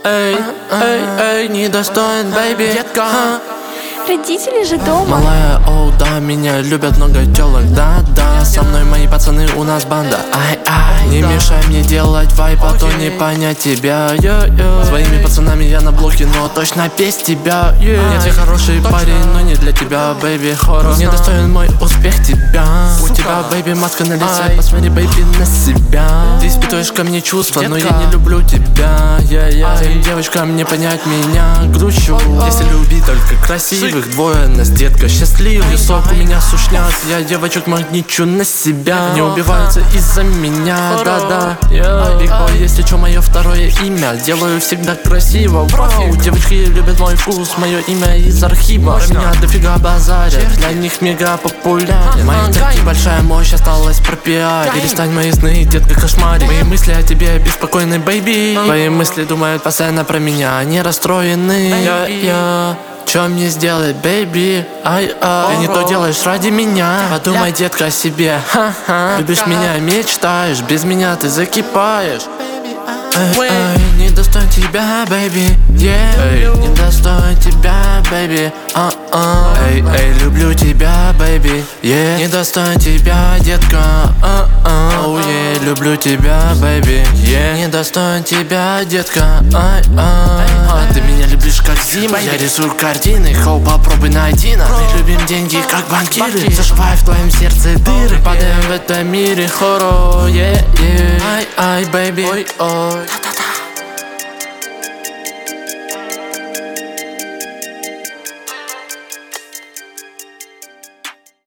эй, недостоин, бэйби, детка. Родители же дома. Малая, оу, да, меня любят много тёлок, да, со мной мои пацаны, у нас банда. Не мешай мне делать вайп, а то не понять тебя. Своими пацанами я на блоке, но точно без тебя. Нет, я хороший парень, но не для тебя, бэйби, хоррор. Недостоин мой успех тебя. У тебя, бэйби, маска на лице, посмотри, бэйби, на себя. Ты испытываешь ко мне чувства, но я не люблю тебя. Всем девочкам не понять меня, грущу. Если любить только красивых, двое нас, детка, счастливый. Сок у меня сушняк, я девочек магничу на себя. Не убиваются из-за меня, да. Big Boy, если чё, мое второе имя. Делаю всегда красиво, вау. Девочки любят мой вкус, мое имя из архива. Про меня дофига базарят, для них мега популярен. Мои треки большая мощь, осталось пропиарить. Перестань мои сны, детка, кошмарить. Мои мысли о тебе беспокойны, бэйби. Твои мысли думают постоянно про меня, они расстроены. Чё мне сделать, бэйби? Ты не то делаешь ради меня. Подумай, детка, о себе. Любишь меня, мечтаешь, без меня ты закипаешь. Не достоин тебя, бэйби. Не достоин тебя, бэйби. Люблю тебя, бэйби. Не достоин тебя, детка. Люблю тебя, бэйби. Не достоин тебя, детка. Ты меня любишь как зима. Я рисую картины, хоу, попробуй найди нас. Мы любим деньги как банкиры. Зашивай в твоем сердце дыры. Падаем в этом мире хоррор. Бэйби.